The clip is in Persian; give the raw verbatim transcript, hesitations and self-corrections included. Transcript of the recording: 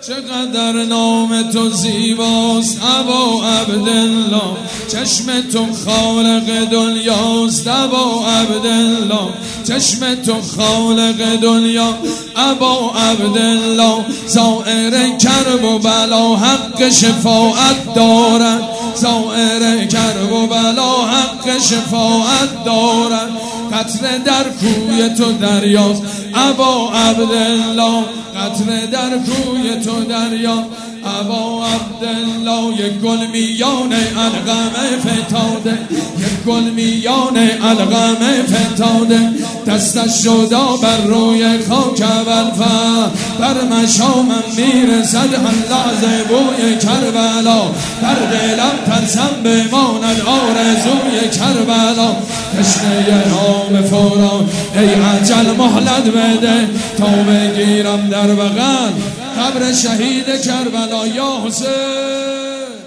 چقدر نام تو زیباست ابا عبدالله، چشم تو خالق دنیاست ابا عبدالله، چشم تو خالق دنیا ابا عبدالله. زائر کرب و بلا حق شفاعت دارد، زائر کرب و بلا حق شفاعت دارد. قطره در کوی تو دریاست ابا عبدالله، قطره در کوی تو دریا ابا عبدالله. یک گل میان القمه فتاده، یک گل میان القمه فتاده، دستش شدا بر روی خاک ابوالفضل، بر مشامم میرسد هر لحظه بوی کربلا، در دلم ترسم بماند آرزوی کربلا. تشنه نام فوران ای عجل مهلت بده، تا بگیرم در بغل قبر شهید کربلا. یا حسین